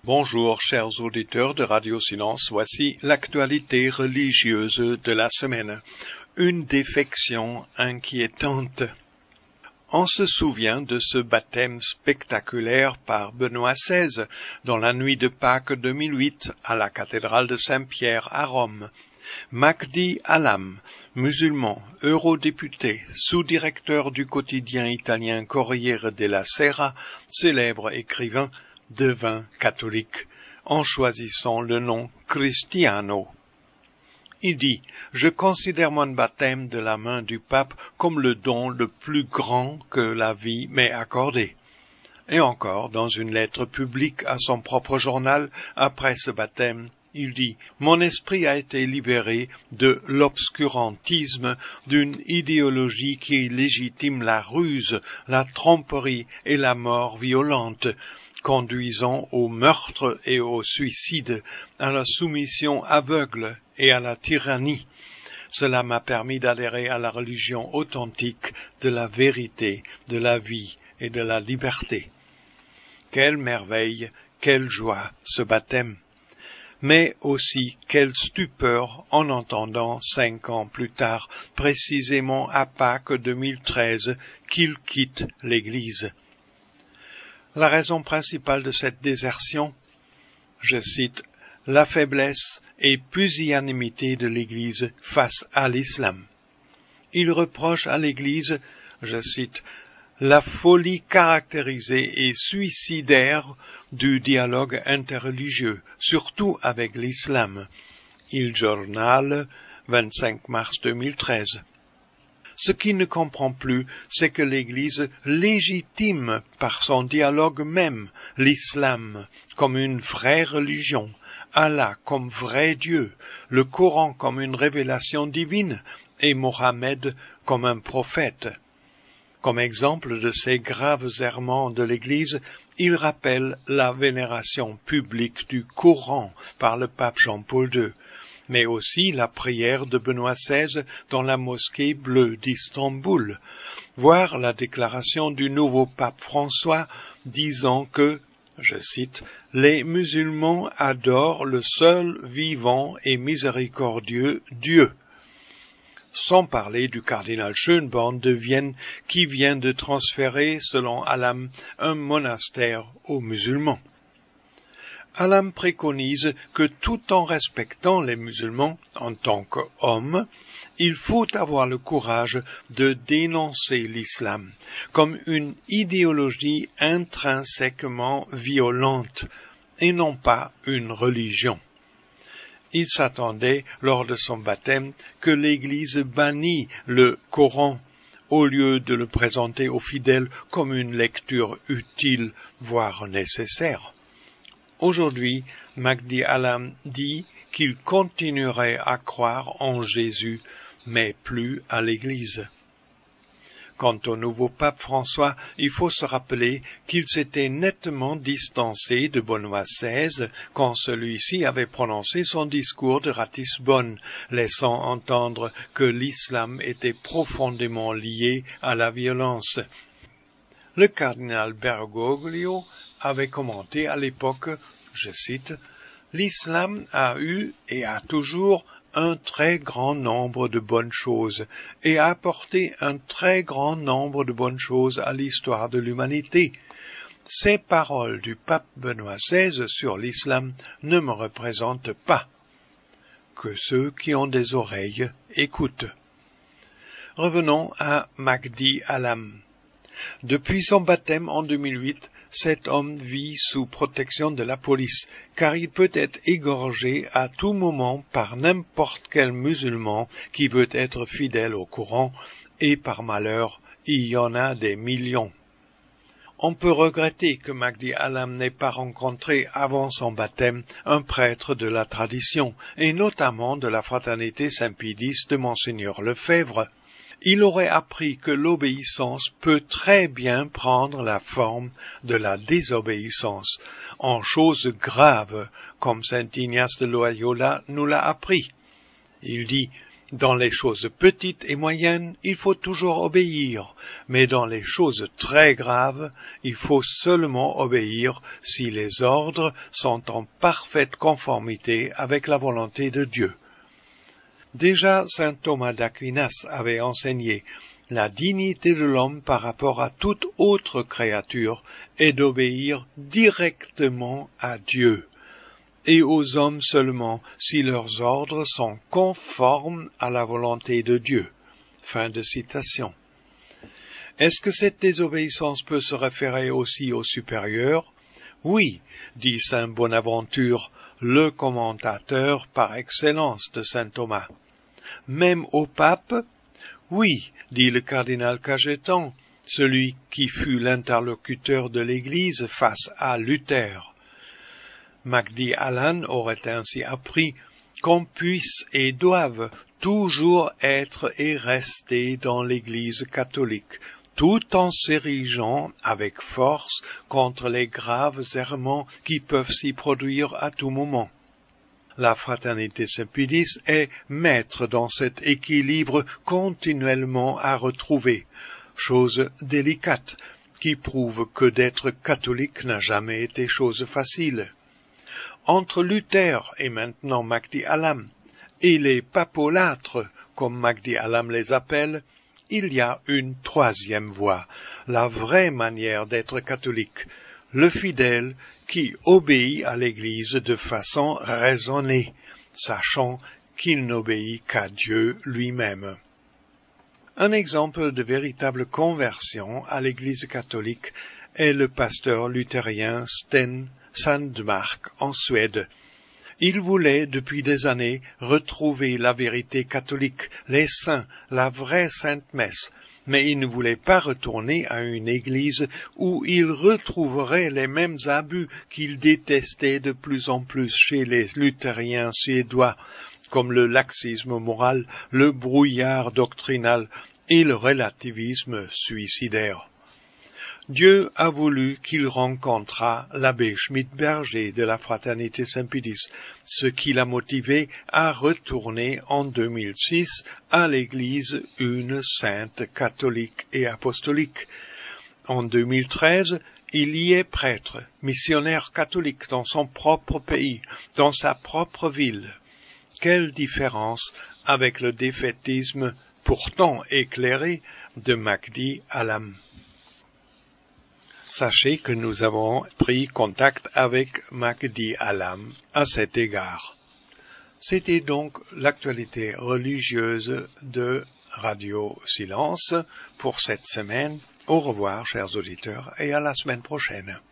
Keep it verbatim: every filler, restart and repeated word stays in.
Bonjour, chers auditeurs de Radio Silence, voici l'actualité religieuse de la semaine. Une défection inquiétante. On se souvient de ce baptême spectaculaire par Benoît seize dans la nuit de Pâques deux mille huit à la cathédrale de Saint-Pierre à Rome. Mahdi Alam, musulman, eurodéputé, sous-directeur du quotidien italien Corriere della Sera, célèbre écrivain, devint catholique en choisissant le nom Cristiano. Il dit « Je considère mon baptême de la main du pape comme le don le plus grand que la vie m'ait accordé. » Et encore, dans une lettre publique à son propre journal, après ce baptême, il dit « Mon esprit a été libéré de l'obscurantisme d'une idéologie qui légitime la ruse, la tromperie et la mort violente, conduisant au meurtre et au suicide, à la soumission aveugle et à la tyrannie. Cela m'a permis d'adhérer à la religion authentique de la vérité, de la vie et de la liberté. » Quelle merveille, quelle joie ce baptême! Mais aussi quelle stupeur en entendant cinq ans plus tard, précisément à Pâques deux mille treize, qu'il quitte l'Église. La raison principale de cette désertion, je cite, « la faiblesse et pusillanimité de l'Église face à l'islam ». Il reproche à l'Église, je cite, « la folie caractérisée et suicidaire du dialogue interreligieux, surtout avec l'islam ». Il Journal, vingt-cinq mars deux mille treize. Ce qu'il ne comprend plus, c'est que l'Église légitime par son dialogue même l'islam comme une vraie religion, Allah comme vrai Dieu, le Coran comme une révélation divine et Mohammed comme un prophète. Comme exemple de ces graves errements de l'Église, il rappelle la vénération publique du Coran par le pape Jean-Paul deux. Mais aussi la prière de Benoît seize dans la mosquée bleue d'Istanbul, voire la déclaration du nouveau pape François disant que, je cite, « les musulmans adorent le seul vivant et miséricordieux Dieu », sans parler du cardinal Schönborn de Vienne qui vient de transférer, selon Alam, un monastère aux musulmans. Alam préconise que tout en respectant les musulmans en tant qu'hommes, il faut avoir le courage de dénoncer l'islam comme une idéologie intrinsèquement violente et non pas une religion. Il s'attendait, lors de son baptême, que l'Église bannit le Coran au lieu de le présenter aux fidèles comme une lecture utile, voire nécessaire. Aujourd'hui, Mahdi Alam dit qu'il continuerait à croire en Jésus, mais plus à l'Église. Quant au nouveau pape François, il faut se rappeler qu'il s'était nettement distancé de Benoît seize quand celui-ci avait prononcé son discours de Ratisbonne, laissant entendre que l'islam était profondément lié à la violence. Le cardinal Bergoglio avait commenté à l'époque, je cite, « l'islam a eu et a toujours un très grand nombre de bonnes choses et a apporté un très grand nombre de bonnes choses à l'histoire de l'humanité. Ces paroles du pape Benoît seize sur l'islam ne me représentent pas. Que ceux qui ont des oreilles écoutent. » Revenons à Mahdi Alam. Depuis son baptême en deux mille huit, cet homme vit sous protection de la police, car il peut être égorgé à tout moment par n'importe quel musulman qui veut être fidèle au Coran, et par malheur, il y en a des millions. On peut regretter que Mahdi Alam n'ait pas rencontré avant son baptême un prêtre de la tradition, et notamment de la fraternité Saint-Pédis de Monseigneur Lefebvre. Il aurait appris que l'obéissance peut très bien prendre la forme de la désobéissance, en choses graves, comme saint Ignace de Loyola nous l'a appris. Il dit Dans les choses petites et moyennes, il faut toujours obéir, mais dans les choses très graves, il faut seulement obéir si les ordres sont en parfaite conformité avec la volonté de Dieu. Déjà, saint Thomas d'Aquinas avait enseigné la dignité de l'homme par rapport à toute autre créature est d'obéir directement à Dieu, et aux hommes seulement si leurs ordres sont conformes à la volonté de Dieu. Fin de citation. Est-ce que cette désobéissance peut se référer aussi aux supérieurs? Oui, dit saint Bonaventure, le commentateur par excellence de saint Thomas. Même au pape? Oui, dit le cardinal Cajetan, celui qui fut l'interlocuteur de l'Église face à Luther. Magdi Allan aurait ainsi appris qu'on puisse et doive toujours être et rester dans l'Église catholique, tout en s'érigeant avec force contre les graves errements qui peuvent s'y produire à tout moment. La Fraternité Sempidis est maître dans cet équilibre continuellement à retrouver, chose délicate, qui prouve que d'être catholique n'a jamais été chose facile. Entre Luther et maintenant Magdi Allam, et les papolâtres, comme Magdi Allam les appelle, il y a une troisième voie, la vraie manière d'être catholique, le fidèle qui obéit à l'Église de façon raisonnée, sachant qu'il n'obéit qu'à Dieu lui-même. Un exemple de véritable conversion à l'Église catholique est le pasteur luthérien Sten Sandmark en Suède. Il voulait depuis des années retrouver la vérité catholique, les saints, la vraie sainte messe, mais il ne voulait pas retourner à une église où il retrouverait les mêmes abus qu'il détestait de plus en plus chez les luthériens suédois, comme le laxisme moral, le brouillard doctrinal et le relativisme suicidaire. Dieu a voulu qu'il rencontrât l'abbé Schmidt-Berger de la Fraternité Sempidis, ce qui l'a motivé à retourner en deux mille six à l'Église une sainte catholique et apostolique. En deux mille treize, il y est prêtre, missionnaire catholique dans son propre pays, dans sa propre ville. Quelle différence avec le défaitisme pourtant éclairé de Magdi Allam. Sachez que nous avons pris contact avec Magdi Allam à cet égard. C'était donc l'actualité religieuse de Radio Silence pour cette semaine. Au revoir, chers auditeurs, et à la semaine prochaine.